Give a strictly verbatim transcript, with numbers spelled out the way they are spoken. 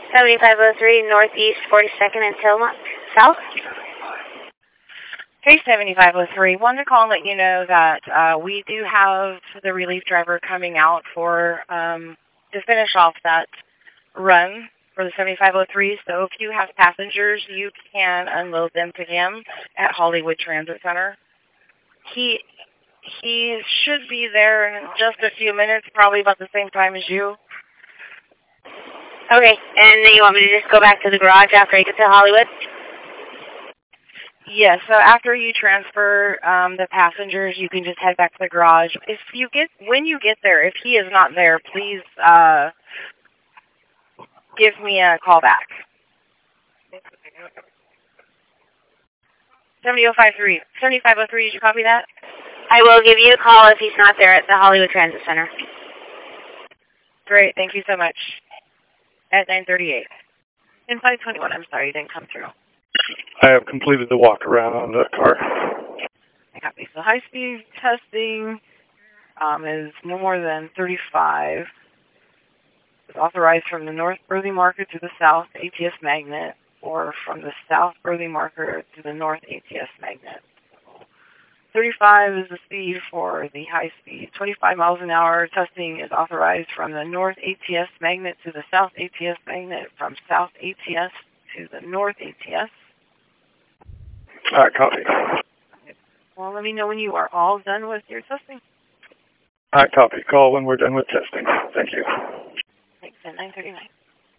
seventy-five oh three Northeast forty-second and Tillamook, South. Hey, seventy-five oh three. Wanted to call and let you know that uh, we do have the relief driver coming out for um, to finish off that run for the seventy-five oh three. So if you have passengers, you can unload them to him at Hollywood Transit Center. He he should be there in just a few minutes, probably about the same time as you. Okay, and then you want me to just go back to the garage after I get to Hollywood? Yes, so after you transfer um, the passengers, you can just head back to the garage. If you get, when you get there, if he is not there, please uh, give me a call back. seventy oh five three. seventy-five oh three, did you copy that? I will give you a call if he's not there at the Hollywood Transit Center. Great, thank you so much. At nine thirty-eight. In five twenty-one, I'm sorry, you didn't come through. I have completed the walk around on the car. I copy. So high-speed testing um, is no more than thirty-five. It's authorized from the north Burley marker to the south A T S magnet, or from the south Burley marker to the north A T S magnet. thirty-five is the speed for the high speed. twenty-five miles an hour testing is authorized from the north A T S magnet to the south A T S magnet, from south A T S to the north A T S. All right, copy. Well, let me know when you are all done with your testing. All right, copy. Call when we're done with testing. Thank you. Thanks, at nine thirty-nine.